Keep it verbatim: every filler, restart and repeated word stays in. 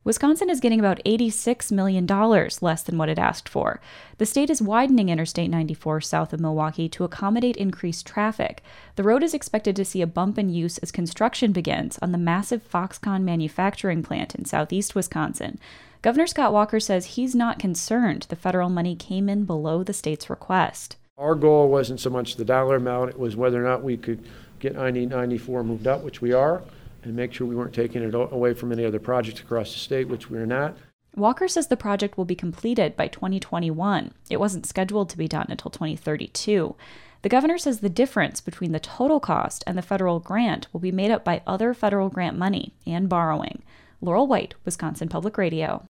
Wisconsin is getting about eighty-six million dollars less than what it asked for. The state is widening Interstate ninety-four south of Milwaukee to accommodate increased traffic. The road is expected to see a bump in use as construction begins on the massive Foxconn manufacturing plant in southeast Wisconsin. Governor Scott Walker says he's not concerned the federal money came in below the state's request. Our goal wasn't so much the dollar amount, it was whether or not we could get I ninety-four moved up, which we are, and make sure we weren't taking it away from any other projects across the state, which we're not. Walker says the project will be completed by twenty twenty-one. It wasn't scheduled to be done until twenty thirty-two. The governor says the difference between the total cost and the federal grant will be made up by other federal grant money and borrowing. Laurel White, Wisconsin Public Radio.